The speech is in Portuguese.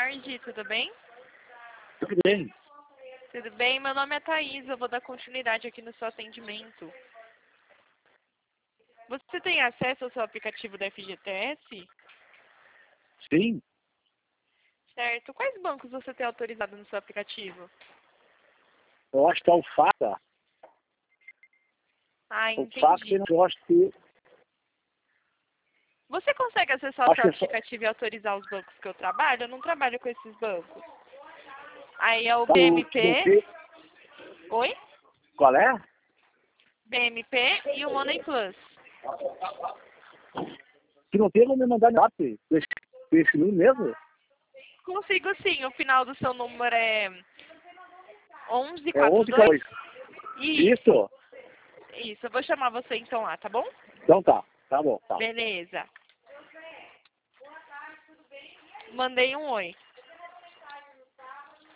tarde, tudo bem? Tudo bem? Tudo bem? Meu nome é Thaís, eu vou dar continuidade aqui no seu atendimento. Você tem acesso ao seu aplicativo da FGTS? Sim. Certo. Quais bancos você tem autorizado no seu aplicativo? Eu acho que é o Faca. Ah, O Faca entendi. eu acho que... Você consegue acessar o Acho seu que só... aplicativo e autorizar os bancos que eu trabalho? Eu não trabalho com esses bancos. Aí é o Tá, BMP. Oi? Qual é? BMP e o Money Plus. Que não tem como me mandar no WhatsApp esse número mesmo? Consigo sim, o final do seu número é É 1142? 11 Isso, Isso? isso. Eu vou chamar você então lá, tá bom? Então tá. Tá bom, tá. Beleza. Mandei um oi.